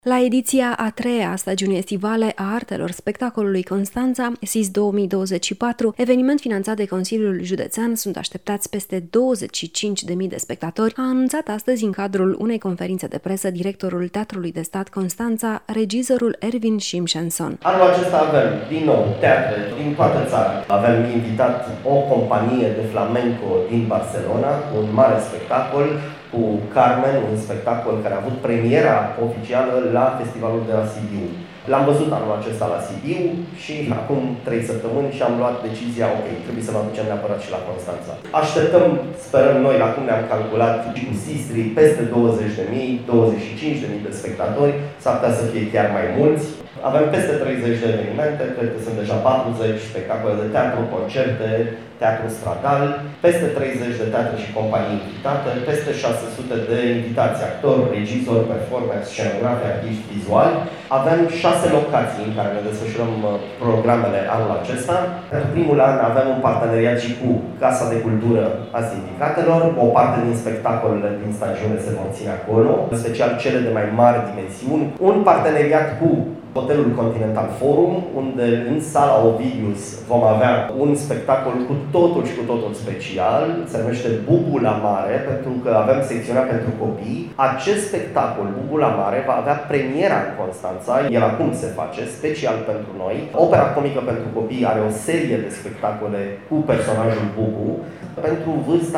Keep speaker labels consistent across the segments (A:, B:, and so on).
A: La ediția a treia a stagiunii estivale a artelor spectacolului Constanța, SIS 2024, eveniment finanțat de Consiliul Județean, sunt așteptați peste 25.000 de spectatori, a anunțat astăzi în cadrul unei conferințe de presă directorul Teatrului de Stat Constanța, regizorul Ervin Simpsonson.
B: Anul acesta avem, din nou, teatre din toată țara. Avem invitat o companie de flamenco din Barcelona, un mare spectacol, cu Carmen, un spectacol care a avut premiera oficială la festivalul de la Sibiu. L-am văzut anul acesta la Sibiu și acum 3 săptămâni și am luat decizia, ok, trebuie să-l aducem neapărat și la Constanța. Așteptăm, sperăm noi, la cum ne-am calculat și cu Sistri, peste 20.000, 25.000 de spectatori, s-ar putea să fie chiar mai mulți. Avem peste 30 de evenimente, cred că sunt deja 40 spectacole de teatru, concerte, teatru stradal, peste 30 de teatre și companii invitate, peste 600 de invitați, actori, regizori, performers, scenografi, artiști vizuali. Avem 6 locații în care ne desfășurăm programele anul acesta. În primul an avem un parteneriat și cu Casa de Cultură a Sindicatelor. O parte din spectacolele din stagiune se vor ține acolo, în special cele de mai mari dimensiuni. Un parteneriat cu Hotelul Continental Forum, unde în sala Ovidius vom avea un spectacol cu totul special, se numește Bubula Mare, pentru că avem secțiunea pentru copii. Acest spectacol, Bubula Mare, va avea premiera în Constanța, el acum se face, special pentru noi. Opera comică pentru copii are o serie de spectacole cu personajul Bubu, pentru vârsta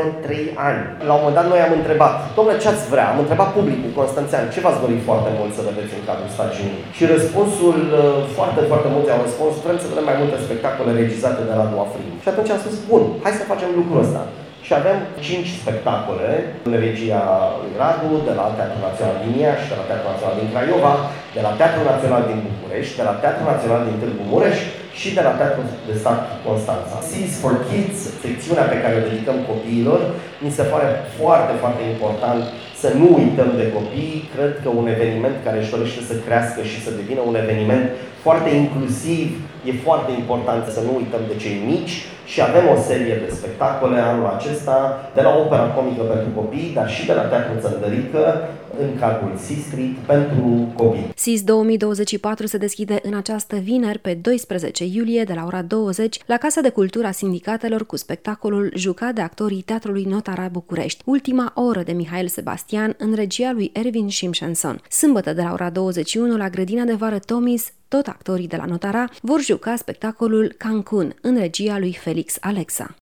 B: 0-3 ani. La un moment dat noi am întrebat, dom'le, ce ați vrea? Am întrebat publicul constanțean, ce v-ați dori foarte mult să vedeți în cadrul stagiunii? Și răspunsul, foarte mulți au răspuns, vrem să vedem mai multe spectacole regizate de Radu Afrin. Și atunci am spus, bun, hai să facem lucrul ăsta. Și avem 5 spectacole în regia lui Radu, de la Teatrul Național din Iași, de la Teatrul Național din Craiova, de la Teatrul Național din București, de la Teatrul Național din Târgu Mureș și de la Teatrul de Stat Constanța. SIS for Kids, secțiunea pe care o dedicăm copiilor, mi se pare foarte important să nu uităm de copii. Cred că un eveniment care își dorește să crească și să devină un eveniment foarte inclusiv, e foarte important să nu uităm de cei mici și avem o serie de spectacole anul acesta, de la opera comică pentru copii, dar și de la Teatrul Țăndărică, în cadrul SIS Street pentru copii.
A: SIS 2024 se deschide în această vineri, pe 12 iulie, de la ora 20, la Casa de Cultură a Sindicatelor, cu spectacolul jucat de actorii Teatrului Notara București, Ultima oră de Mihail Sebastian, în regia lui Ervin Simpsonson. Sâmbătă, de la ora 21, la Grădina de Vară Tomis, tot actorii de la Notara vor juca spectacolul Cancun, în regia lui Felix Alexa.